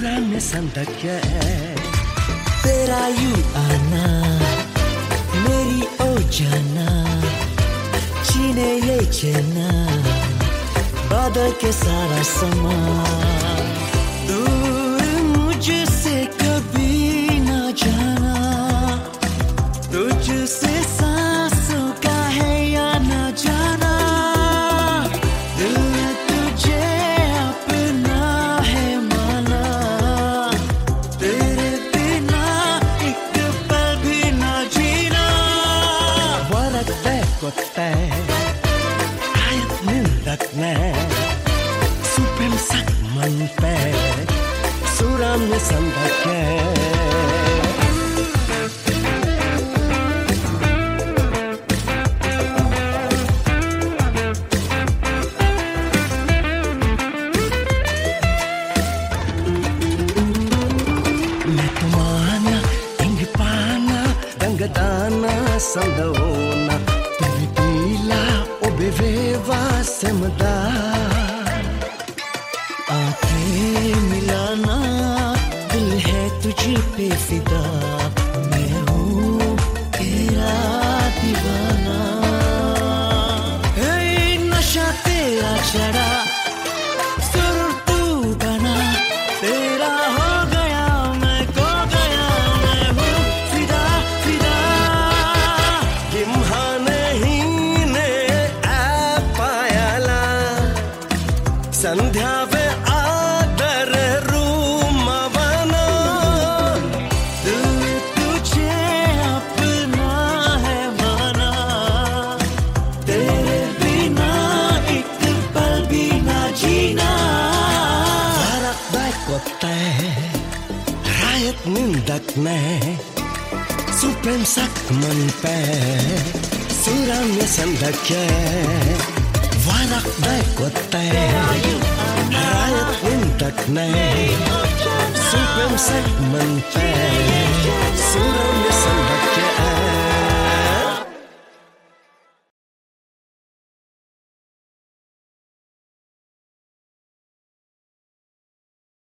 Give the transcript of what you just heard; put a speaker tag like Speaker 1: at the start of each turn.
Speaker 1: suramnya sandakya तेरा यूं आना मेरी ओ जाना छीने ये चैना बादल के सारा समा दूर मुझसे कभी ना जाना तुझसे सांसों का है या ना जाना दिल ने तुझे अपना है माना तेरे बिना एक पल भी ना जीना वरक कोते ayat nindakne supem sak manpe suramnya sandaknya Letumana tinggi pana dangadana sandawona Bila o beveva semda आके मिलाना दिल है तुझे पे फिदा मैं हूँ तेरा दीवाना हे नशा तेरा चढ़ा सुरूर तू बना तेरा हो गया मैं खो गया मैं हूँ फिदा फिदा गिम्हाने संध्या वे आदर रूमवना दिल तुझे अपना है माना तेरे बिना एक पल भी ना जीना Warak baik kote Rayat nindak ne Suprem sak manpe Suramnya sandakya Warak baik kote Rayat nindak ne Suprem sak manpe Suramnya sandakya